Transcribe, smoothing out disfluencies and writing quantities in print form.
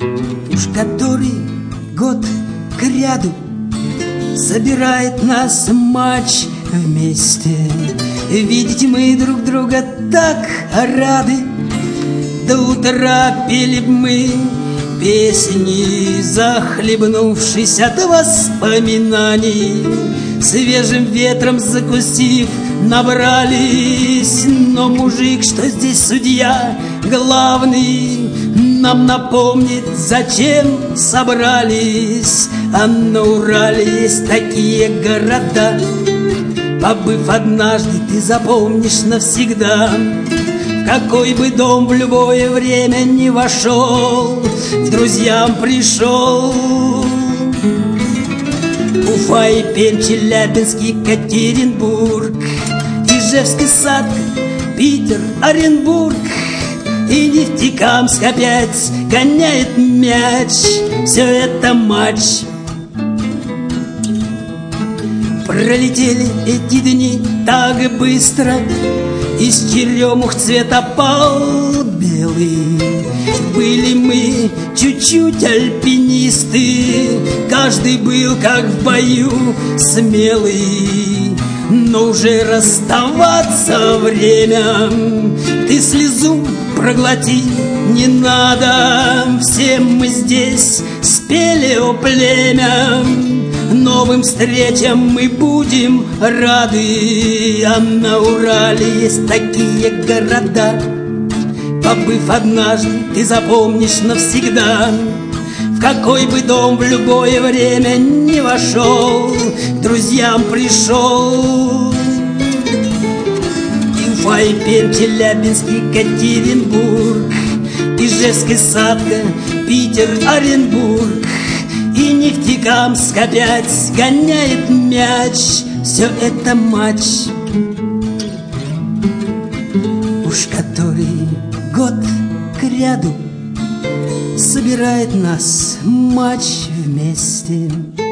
Уж который год кряду собирает нас матч вместе. Видеть мы друг друга так рады. До утра пели б мы песни, захлебнувшись от воспоминаний. Свежим ветром закусив, набрались. Но мужик, что здесь судья главный, нам напомнит, зачем собрались. А на Урале есть такие города, побыв однажды, ты запомнишь навсегда. В какой бы дом в любое время не вошел, к друзьям пришел. Уфа и Пермь, Челябинск, Екатеринбург, Ижевский Сад, Питер, Оренбург. И Нефтекамск опять гоняет мяч. Все это матч. Пролетели эти дни так быстро. Из черемух цвет опал белый. Были мы чуть-чуть альпинисты. Каждый был, как в бою, смелый. Но уже расставаться время. Ты слезу проглоти, не надо. Все мы здесь спели, о племя. Новым встречам мы будем рады. А на Урале есть такие города, побыв однажды, ты запомнишь навсегда. В какой бы дом в любое время не вошел, к друзьям пришел. И Уфа, и Пермь, Челябинск, Екатеринбург, Ижевский Сад, Питер, Оренбург. И Нефтекамск опять гоняет мяч. Все это матч. Уж который год кряду собирает нас матч вместе.